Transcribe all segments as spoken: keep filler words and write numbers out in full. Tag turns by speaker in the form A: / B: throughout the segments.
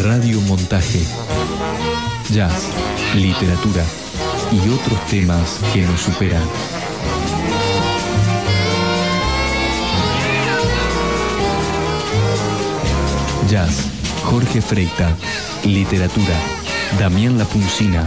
A: Radio Montaje. Jazz, literatura y otros temas que nos superan. Jazz, Jorge Freita. Literatura, Damián Lapuncina.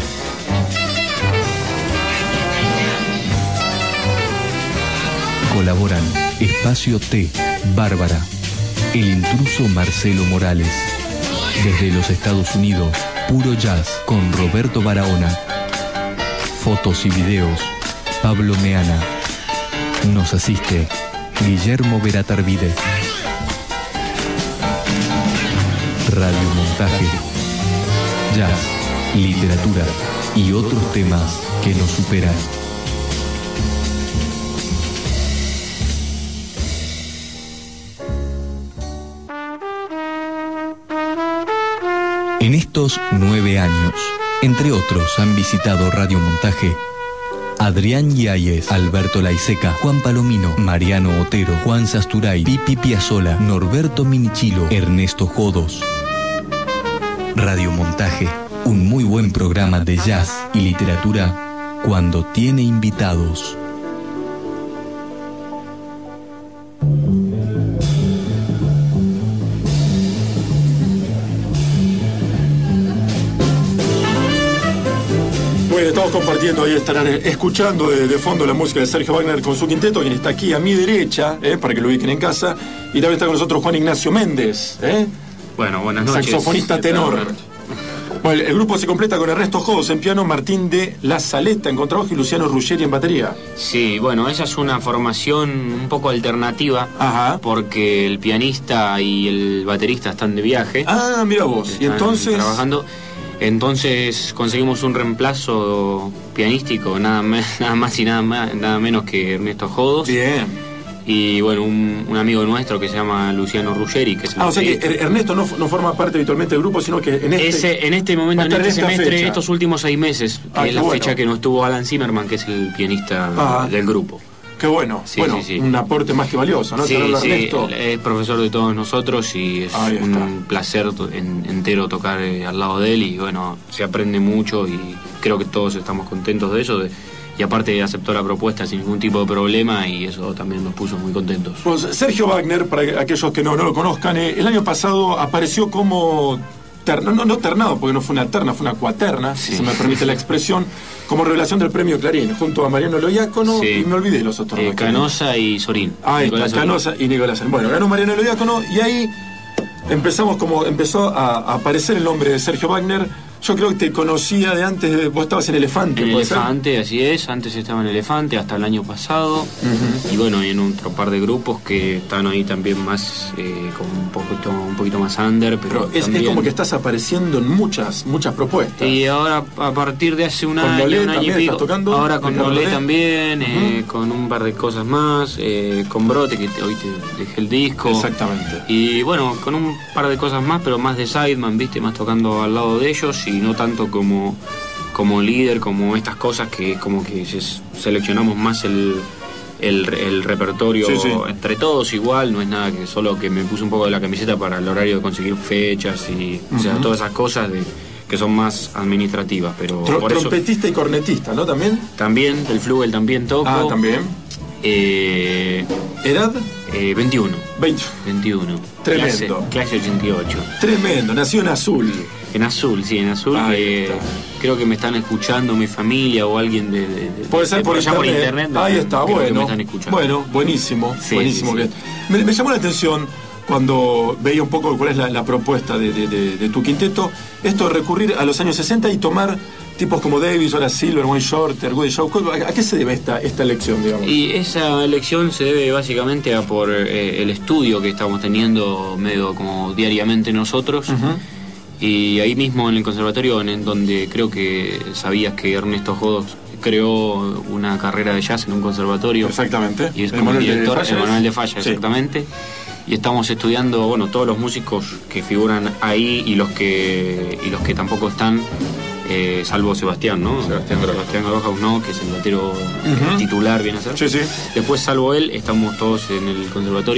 A: Colaboran Espacio T, Bárbara. El intruso Marcelo Morales. Desde los Estados Unidos, Puro Jazz con Roberto Barahona. Fotos y videos, Pablo Meana. Nos asiste Guillermo Veratarvide. Radio Montaje. Jazz, literatura y otros temas que nos superan. En estos nueve años, entre otros, han visitado Radio Montaje Adrián Yáñez, Alberto Laiseca, Juan Palomino, Mariano Otero, Juan Sasturay, Pipi Piazzolla, Norberto Minichilo, Ernesto Jodos. Radio Montaje, un muy buen programa de jazz y literatura cuando tiene invitados.
B: Estamos compartiendo, ahí estarán escuchando de, de fondo la música de Sergio Wagner con su quinteto, quien está aquí a mi derecha, eh, para que lo ubiquen en casa. Y también está con nosotros Juan Ignacio Méndez, eh,
C: bueno, buenas noches.
B: Saxofonista tenor. Bueno, el grupo se completa con Ernesto Jodos en piano, Martín de la Saleta en contrabajo y Luciano Ruggeri en batería.
C: Sí, bueno, esa es una formación un poco alternativa.
B: Ajá.
C: Porque el pianista y el baterista están de viaje.
B: Ah, mira vos. Y entonces
C: trabajando. Entonces conseguimos un reemplazo pianístico, nada más, nada más y nada más, nada menos que Ernesto Jodos.
B: Bien.
C: Y bueno, un, un amigo nuestro que se llama Luciano Ruggeri, que es el
B: Ah, o sea que Ernesto no, no forma parte habitualmente del grupo, sino que en este,
C: Ese, en este momento, en este semestre,
B: fecha.
C: estos últimos seis meses, que
B: ah,
C: es la
B: bueno.
C: fecha que no estuvo Alan Zimmerman, que es el pianista
B: Ajá.
C: del grupo.
B: Qué bueno,
C: Sí,
B: bueno,
C: sí, sí.
B: un aporte más que valioso, ¿no?
C: Sí,
B: Tenerlo a
C: sí,
B: Ernesto.
C: es profesor de todos nosotros y es
B: Ahí está.
C: un placer to- en, entero tocar eh, al lado de él y bueno, se aprende mucho y creo que todos estamos contentos de eso de, y aparte aceptó la propuesta sin ningún tipo de problema y eso también nos puso muy contentos.
B: Pues Sergio Wagner, para aquellos que no, no lo conozcan, eh, el año pasado apareció como terna, no, no ternado, porque no fue una terna, fue una cuaterna,
C: Sí.
B: si se me permite la expresión, como revelación del premio Clarín, junto a Mariano Loiácono,
C: Sí.
B: y me olvidé los otros.
C: Eh,
B: dos.
C: Canosa y Sorín.
B: Ah,
C: Nicolás
B: está,
C: Sorín.
B: Canosa y Nicolás Sorín. Bueno, ganó Mariano Loiácono y ahí empezamos como empezó a, a aparecer el nombre de Sergio Wagner. Yo creo que te conocía de antes, de, vos estabas en Elefante,
C: En
B: ¿puede ser?
C: Elefante, así es, antes estaba en Elefante hasta el año pasado.
B: Ujú.
C: Y bueno, y en otro par de grupos que están ahí también más, eh, como un poquito, un poquito más under, pero,
B: Pero es, es
C: también-
B: como que estás apareciendo en muchas, muchas propuestas.
C: Y ahora, a partir de hace un
B: Con
C: año,
B: Lolé
C: un año y
B: también
C: pico,
B: estás tocando,
C: ahora con
B: Ricardo
C: Lolé
B: Lolé.
C: también, eh,
B: Ujú.
C: con un par de cosas más, eh, con Brote, que te- hoy te dejé el disco.
B: Exactamente.
C: Y bueno, con un par de cosas más, pero más de sideman, viste, más tocando al lado de ellos y no tanto como, como líder, como estas cosas que como que se- seleccionamos más el, el, el repertorio
B: Sí, sí.
C: entre todos igual, no es nada que solo que me puse un poco de la camiseta para el horario de conseguir fechas y o sea,
B: Ujú.
C: todas esas cosas de, que son más administrativas, pero
B: Tro-
C: por eso
B: trompetista y cornetista, ¿no? También.
C: también, el Flugel también toco.
B: Ah, también.
C: Eh,
B: ¿Edad?
C: eh, veintiuno.
B: veinte.
C: veintiuno.
B: Tremendo.
C: Clase, clase ochenta y ocho.
B: Tremendo, nació en azul.
C: En azul, sí, en azul.
B: Ahí
C: eh,
B: está.
C: creo que me están escuchando mi familia o alguien de, de- de-
B: Puede ser
C: de
B: por
C: allá
B: internet.
C: por internet.
B: Ahí está,
C: creo que
B: bueno.
C: me están escuchando.
B: Bueno, buenísimo.
C: Sí,
B: buenísimo.
C: sí, sí.
B: Me, me llamó la atención cuando veía un poco cuál es la, la propuesta de, de- de- de tu quinteto. Esto de recurrir a los años sesenta y tomar tipos como Davis, Horace Silver, Wayne Shorter, Woody Shaw. ¿A, a qué se debe esta, esta elección, digamos?
C: Y esa elección se debe básicamente a por eh, el estudio que estamos teniendo medio como diariamente nosotros.
B: Ujú.
C: Y ahí mismo en el conservatorio, en, en donde creo que sabías que Ernesto Jodos creó una carrera de jazz en un conservatorio.
B: Exactamente.
C: Y es como
B: Emanuel
C: el
B: de
C: director,
B: Falla.
C: Emanuel de Falla,
B: Sí.
C: exactamente. Y estamos estudiando, bueno, todos los músicos que figuran ahí y los que y los que tampoco están, eh, salvo Sebastián, ¿no?
B: Sebastián Grohaus.
C: Sebastián Grohaus, ¿no? Que es el batero
B: Ujú.
C: titular, viene a ser.
B: Sí, sí.
C: Después, salvo él, estamos todos en el conservatorio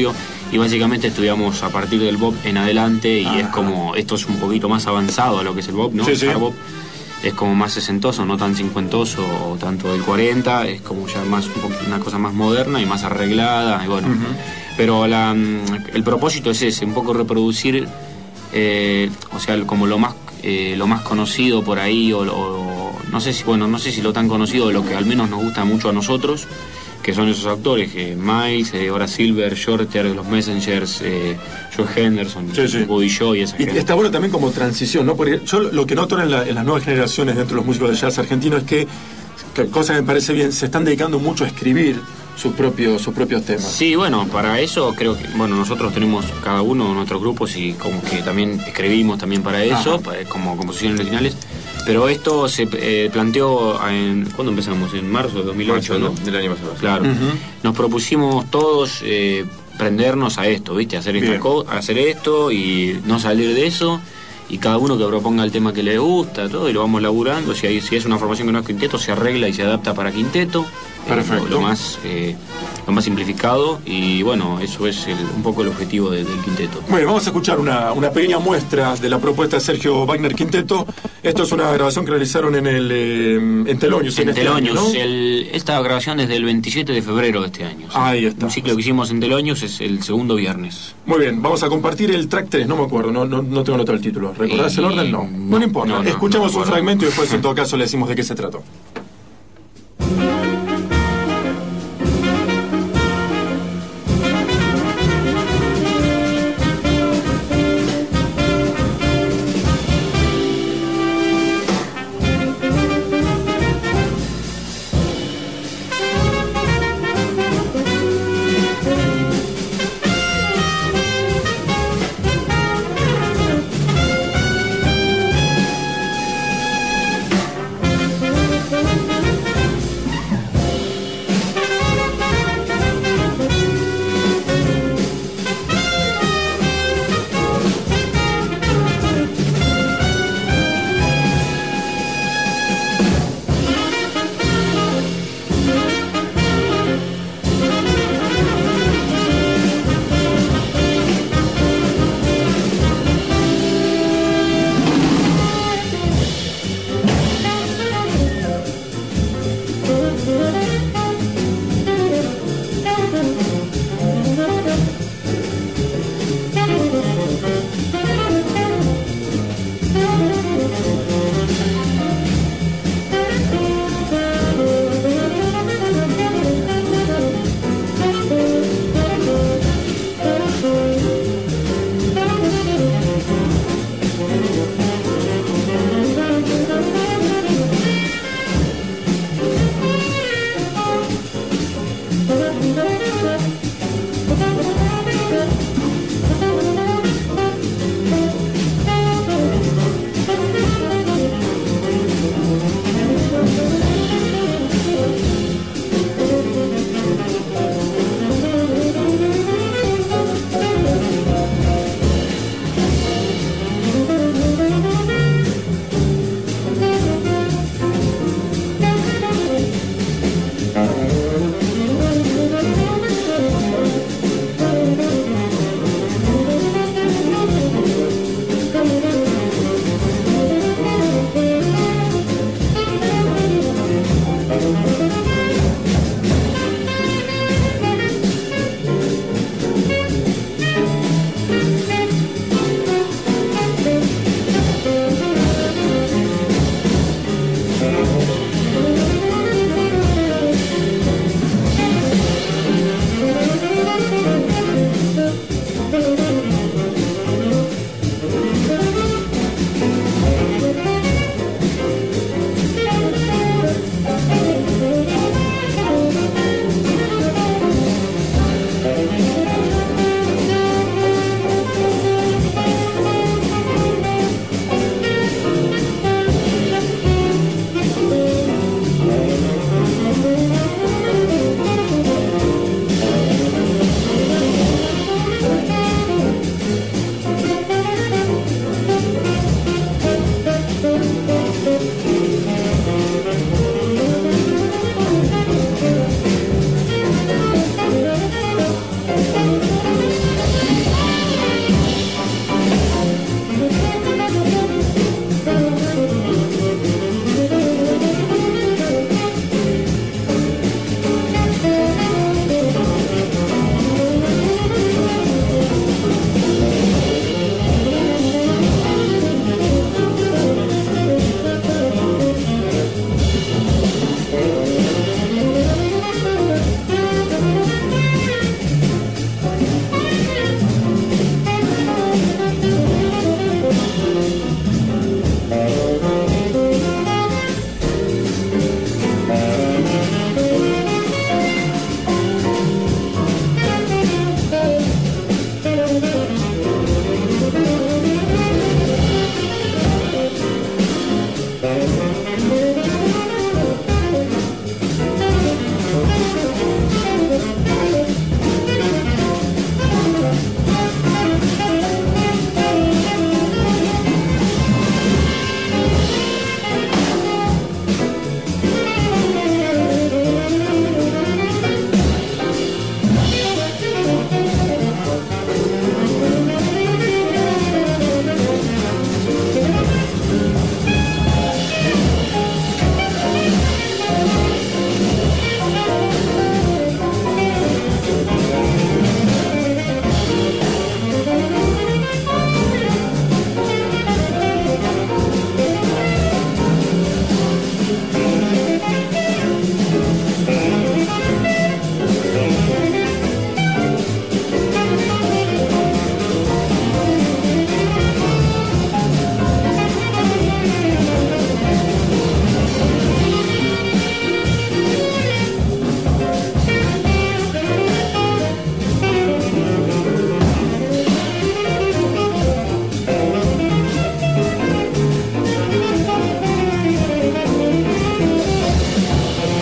C: y básicamente estudiamos a partir del bop en adelante y
B: ah,
C: es como, esto es un poquito más avanzado a lo que es el bop, ¿no?
B: Sí, sí.
C: El bop es como más sesentoso, no tan cincuentoso o tanto del cuarenta, es como ya más un poquito, una cosa más moderna y más arreglada, y bueno. Uh-huh. Pero la, el propósito es ese, un poco reproducir, eh, o sea, como lo más eh, lo más conocido por ahí, o, o no sé si, bueno, no sé si lo tan conocido, lo que al menos nos gusta mucho a nosotros, que son esos actores, que Miles, eh, Horace Silver, Shorter, los Messengers, eh, Joe Henderson,
B: sí, sí.
C: Buddy Shaw y esa
B: y
C: gente.
B: Está bueno también como transición, ¿no? Porque yo lo que noto en, la, en las nuevas generaciones dentro de los músicos de jazz argentinos es que, que cosa que me parece bien, se están dedicando mucho a escribir sus propios sus propios temas.
C: Sí, bueno, para eso creo que, bueno, nosotros tenemos cada uno nuestros grupos y como que también escribimos también para eso, para, como composiciones originales. Pero esto se eh, planteó en... ¿Cuándo empezamos? En marzo de dos mil ocho, ¿no?
B: Del año pasado.
C: Claro. Uh-huh. Nos propusimos todos eh, prendernos a esto, ¿viste? Hacer, esta co- hacer esto y no salir de eso. Y cada uno que proponga el tema que le gusta, todo, y lo vamos laburando. Si, hay, si es una formación que no es quinteto, se arregla y se adapta para quinteto.
B: Perfecto.
C: Eh, lo, lo, más, eh, lo más simplificado. Y bueno, eso es el, un poco el objetivo de, del quinteto.
B: Bueno, vamos a escuchar una, una pequeña muestra de la propuesta de Sergio Wagner Quinteto. Esto es una grabación que realizaron en el eh, en Telonius.
C: En, en
B: este
C: Telonius.
B: año, ¿no?
C: el, esta grabación desde el veintisiete de febrero de este año. ¿Sí?
B: Ahí está.
C: Un ciclo que hicimos en Telonius es el segundo viernes.
B: Muy bien, vamos a compartir el track tres, no me acuerdo, no, no, no tengo anotado el título. ¿Recordás el orden? No. No, no importa. No, no, Escuchamos no un fragmento y después en todo caso le decimos de qué se trató.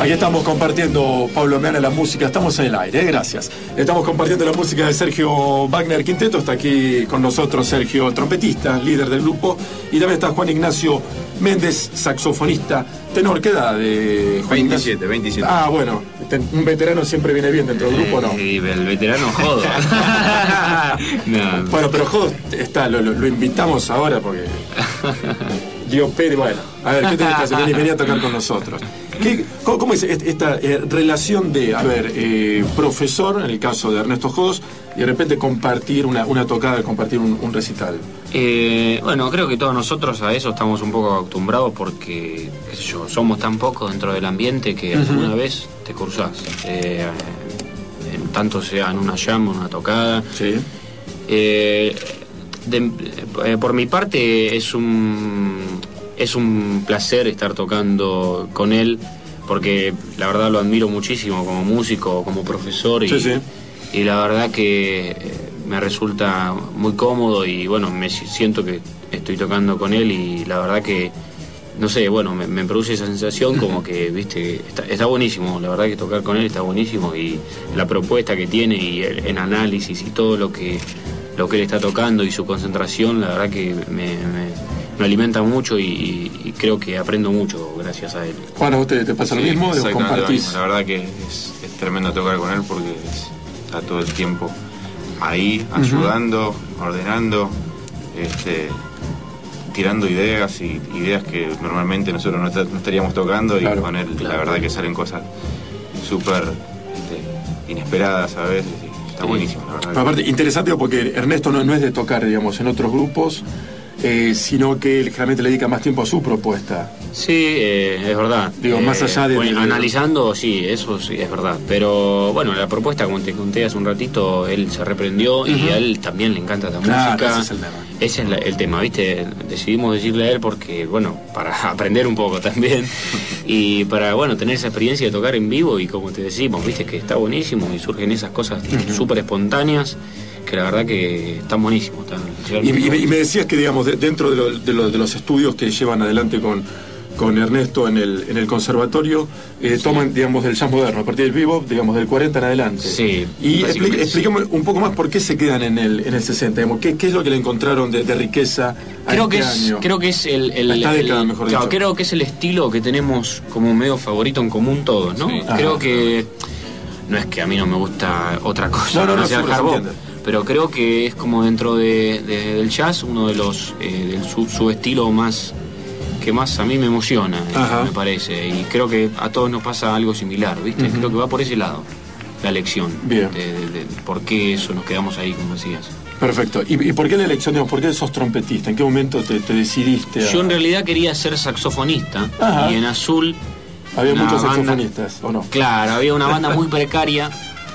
B: Ahí estamos compartiendo, Pablo Meana, la música, estamos en el aire, ¿eh? Gracias. Estamos compartiendo la música de Sergio Wagner Quinteto, está aquí con nosotros Sergio, trompetista, líder del grupo, y también está Juan Ignacio Méndez, saxofonista, tenor. ¿Qué edad de Juan
D: veintisiete,
B: Ignacio?
D: veintisiete.
B: Ah, bueno, un veterano siempre viene bien dentro del grupo, ¿no?
C: Sí, el veterano jodo. No.
B: Bueno, pero Jodo está, lo, lo, lo invitamos ahora porque... Dios Pérez, bueno, a ver, ¿qué tenés que hacer? Vení, vení a tocar con nosotros. ¿Qué, cómo, ¿Cómo es esta eh, relación de, a ver, eh, profesor, en el caso de Ernesto Jodos, y de repente compartir una, una tocada, compartir un, un recital?
C: Eh, bueno, creo que todos nosotros a eso estamos un poco acostumbrados porque, qué sé yo, somos tan pocos dentro del ambiente que uh-huh. alguna vez te cruzás. Eh, en, tanto sea en una jam, una tocada.
B: Sí.
C: Eh, de, eh, por mi parte es un es un placer estar tocando con él porque la verdad lo admiro muchísimo como músico, como profesor y,
B: sí, sí.
C: y la verdad que me resulta muy cómodo y bueno, me siento que estoy tocando con él y la verdad que no sé, bueno, me, me produce esa sensación como que, viste, está, está buenísimo, la verdad que tocar con él está buenísimo y la propuesta que tiene y el, el análisis y todo lo que lo que él está tocando y su concentración, la verdad que me, me, me alimenta mucho y, y creo que aprendo mucho gracias a él.
B: Juan, ¿a usted te pasa
D: sí,
B: lo mismo?
D: ¿Compartís? La verdad que es, es tremendo tocar con él porque es, está todo el tiempo ahí, ayudando, uh-huh. ordenando, este, tirando ideas y ideas que normalmente nosotros no, no estaríamos tocando y claro, con él claro. La verdad que salen cosas súper este, inesperadas a veces. Está buenísimo, la verdad.
B: Aparte, interesante porque Ernesto no, no es de tocar, digamos, en otros grupos, eh, sino que él generalmente le dedica más tiempo a su propuesta.
C: Sí, eh, es verdad.
B: Digo,
C: eh,
B: más allá de...
C: Bueno,
B: de...
C: analizando, sí, eso sí, es verdad. Pero, bueno, la propuesta, como te conté hace un ratito, él se reprendió uh-huh. y a él también le encanta la
B: claro,
C: música.
B: Ese es el tema.
C: Ese es la, el tema, ¿viste? Decidimos decirle a él porque, bueno, para aprender un poco también y para, bueno, tener esa experiencia de tocar en vivo y como te decimos, ¿viste? Que está buenísimo y surgen esas cosas uh-huh. súper espontáneas que la verdad que están buenísimos. Están,
B: y, y, y me decías que, digamos, de, dentro de, lo, de, lo, de los estudios que llevan adelante con, con Ernesto en el, en el conservatorio, eh, sí. toman, digamos, del jazz moderno, a partir del bebop, digamos, del cuarenta en adelante.
C: Sí.
B: Y explícame sí. un poco más por qué se quedan en el, en el sesenta, digamos, ¿qué, qué es lo que le encontraron de, de riqueza a
C: creo
B: este
C: que es,
B: año?
C: Creo que es el... el,
B: Esta década,
C: el
B: mejor
C: claro,
B: dicho.
C: Creo que es el estilo que tenemos como medio favorito en común todos, ¿no?
D: Sí.
C: Creo
B: Ajá.
C: que... No es que a mí no me gusta otra cosa,
B: no, no, no,
C: no sea
B: no
C: el hard bop, pero creo que es como dentro de, de, del jazz uno de los eh, del su, su estilo más que más a mí me emociona, eh, me parece, y creo que a todos nos pasa algo similar, ¿viste? Uh-huh. Creo que va por ese lado la elección.
B: Bien.
C: De, de, de por qué eso nos quedamos ahí, como decías.
B: Perfecto. ¿Y, y por qué la elección? Digamos, ¿por qué sos trompetista? ¿En qué momento te, te decidiste a...
C: Yo en realidad quería ser saxofonista. Ajá. Y en Azul
B: había muchos
C: banda,
B: saxofonistas, ¿o no?
C: Claro, había una banda muy precaria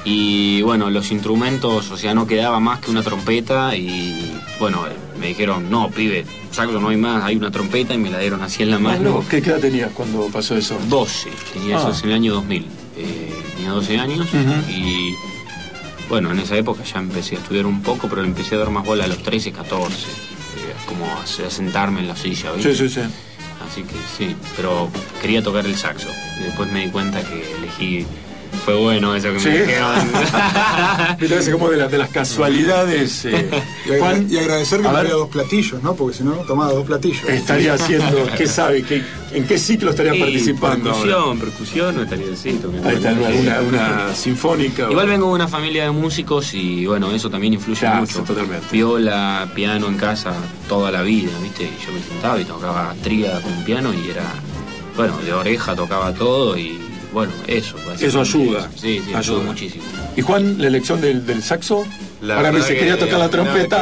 C: y bueno, los instrumentos, o sea, no quedaba más que una trompeta y bueno, me dijeron, no, pibe, saxo no hay más, hay una trompeta y me la dieron así en la mano.
B: No, ¿qué edad tenías cuando pasó eso?
C: doce, tenía ah. eso en el año dos mil, eh, tenía doce años uh-huh. y bueno, en esa época ya empecé a estudiar un poco, pero le empecé a dar más bola a los trece, catorce, eh, como a, a sentarme en la silla, ¿viste?
B: Sí, sí, sí.
C: Así que sí, pero quería tocar el saxo. Y después me di cuenta que elegí... Fue bueno eso que
B: ¿sí?
C: me dijeron.
B: Entonces, como de, la, de las casualidades. Eh,
E: y, agra- y agradecer que tuviera dos platillos, ¿no? Porque si no, tomaba dos platillos.
B: Estaría haciendo, ¿qué sabe? ¿Qué, ¿En qué ciclo estaría sí, participando?
C: Percusión,
B: ahora?
C: percusión, no estaría el ciclo.
B: Ahí está, una, una, una sinfónica.
C: Igual
B: o...
C: vengo de una familia de músicos y bueno, eso también influye
B: ya,
C: mucho.
B: Totalmente.
C: Viola, piano en casa toda la vida, ¿viste? Y yo me sentaba y tocaba tríada con un piano y era, bueno, de oreja tocaba todo y bueno, eso.
B: Eso ayuda.
C: Sí, sí, ayuda, ayuda muchísimo.
B: ¿Y Juan, la elección del, del saxo? La Ahora me dice que quería tocar la trompeta.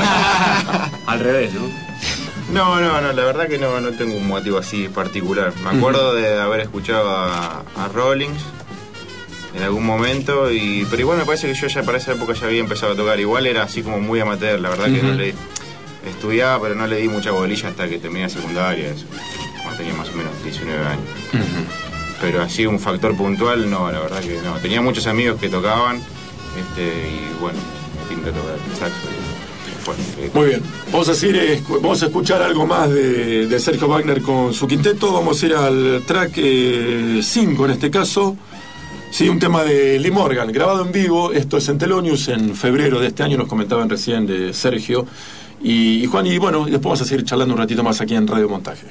C: No, al revés, ¿no?
D: No, no, no, la verdad que no, no tengo un motivo así particular. Me acuerdo uh-huh. de haber escuchado a, a Rollins en algún momento, y pero igual me parece que yo ya para esa época ya había empezado a tocar. Igual era así como muy amateur, la verdad uh-huh. que no le estudiaba, pero no le di mucha bolilla hasta que terminé la secundaria, eso, cuando tenía más o menos diecinueve años. Uh-huh. Pero así un factor puntual, no, la verdad que no. Tenía muchos amigos que tocaban, este, y bueno, me pinta tocar el saxo. después.
B: Muy bien, vamos a, decir, eh, vamos a escuchar algo más de, de Sergio Wagner con su quinteto. Vamos a ir al track cinco eh, en este caso. Sí, un tema de Lee Morgan, grabado en vivo. Esto es en Thelonious en febrero de este año, nos comentaban recién de Sergio y, y Juan. Y bueno, después vamos a seguir charlando un ratito más aquí en Radio Montaje.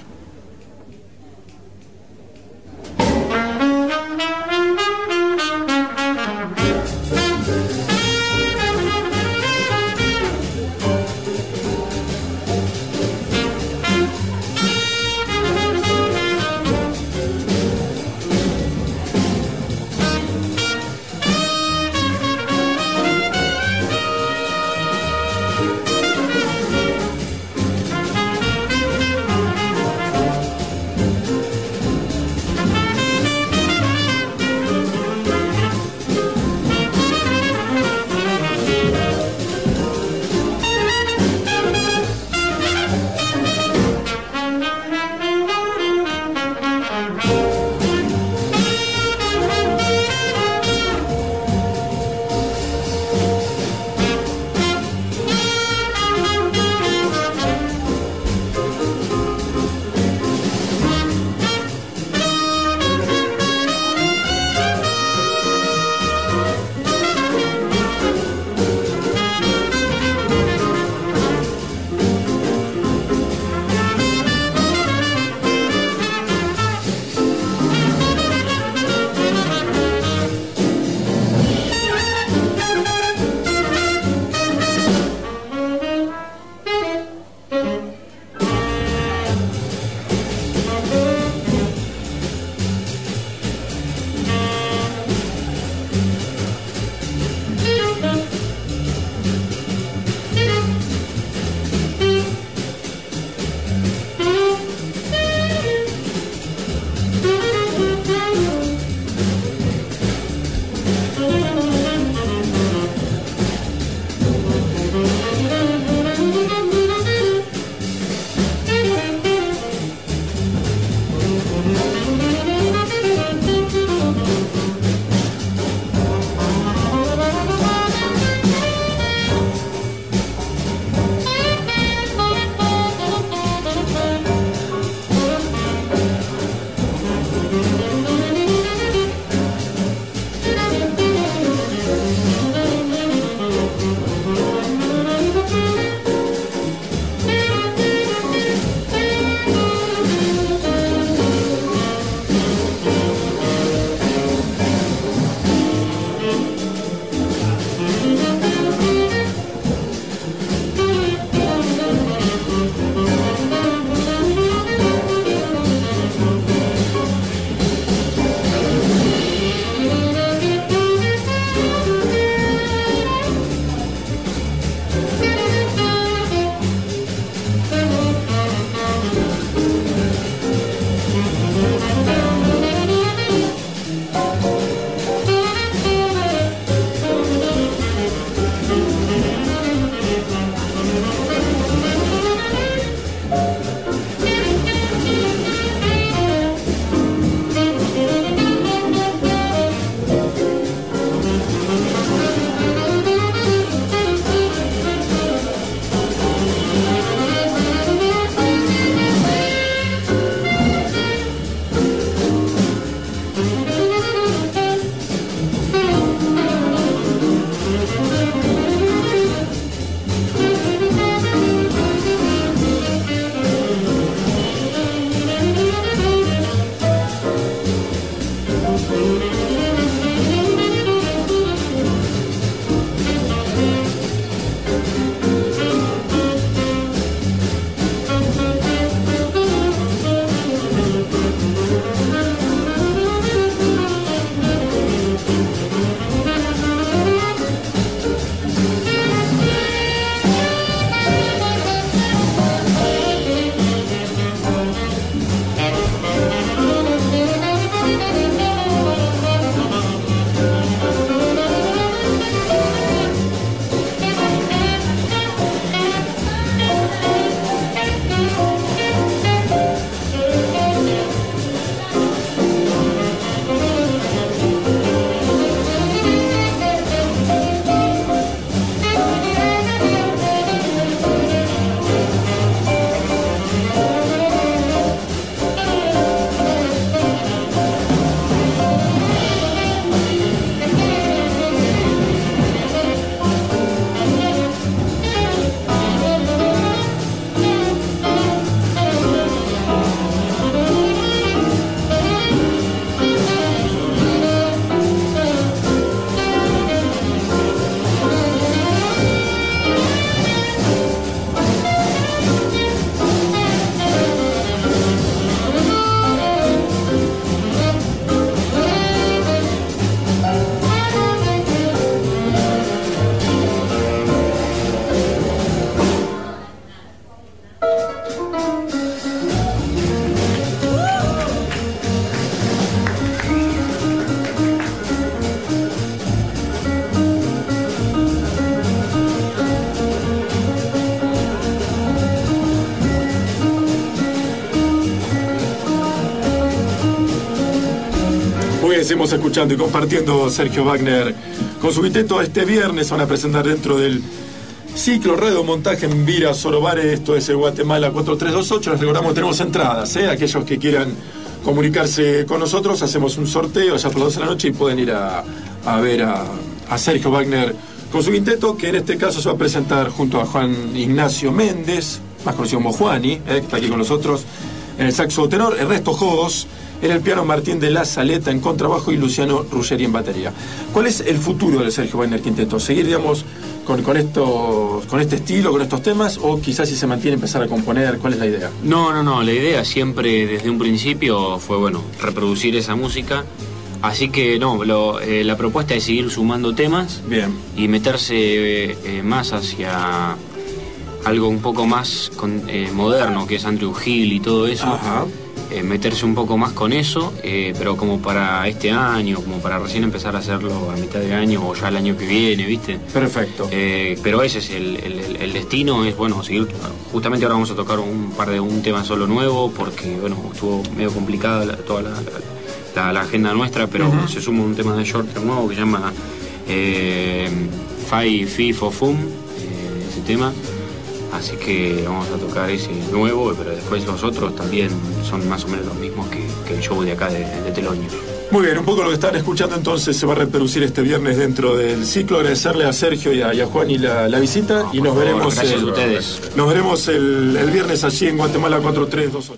B: seguimos escuchando y compartiendo Sergio Wagner con su quinteto. Este viernes van a presentar dentro del ciclo Radio Montaje en Vira Sorobare, esto es el Guatemala cuatro tres dos ocho. Les recordamos que tenemos entradas, ¿eh? Aquellos que quieran comunicarse con nosotros, hacemos un sorteo ya por las doce de la noche y pueden ir a, a ver a, a Sergio Wagner con su quinteto, que en este caso se va a presentar junto a Juan Ignacio Méndez, más conocido como Juani, ¿eh? Que está aquí con nosotros, en el saxo tenor, Ernesto Jodos, en el piano Martín de la Saleta en contrabajo y Luciano Ruggeri en batería. ¿Cuál es el futuro del Sergio Wagner Quinteto? ¿Seguir, digamos, con, con, estos, con este estilo, con estos temas, o quizás si se mantiene empezar a componer? ¿Cuál es la idea?
C: No, no, no, la idea siempre desde un principio fue, bueno, reproducir esa música. Así que no, lo, eh, la propuesta es seguir sumando temas.
B: Bien.
C: Y meterse eh, eh, más hacia algo un poco más con, eh, moderno, que es Andrew Hill y todo eso.
B: Ajá.
C: Eh, meterse un poco más con eso, eh, pero como para este año, como para recién empezar a hacerlo a mitad de año o ya el año que viene, ¿viste?
B: Perfecto.
C: Eh, pero ese es el, el, el destino, es bueno, seguir. Justamente ahora vamos a tocar un par de un tema solo nuevo, porque bueno, estuvo medio complicada la, toda la, la, la agenda nuestra, pero uh-huh. se suma un tema de Shorter nuevo que se llama eh, Fi Fi Fo Fum, eh, ese tema. Así que vamos a tocar ese nuevo, pero después los otros también son más o menos los mismos que, que el show de acá de, de Teloño.
B: Muy bien, un poco lo que están escuchando entonces se va a reproducir este viernes dentro del ciclo. Agradecerle a Sergio y a, y a Juan y la, la visita, no, y nos
C: favor,
B: veremos,
C: gracias
B: el,
C: a ustedes.
B: Nos veremos el, el viernes allí en Guatemala cuatro tres dos ocho.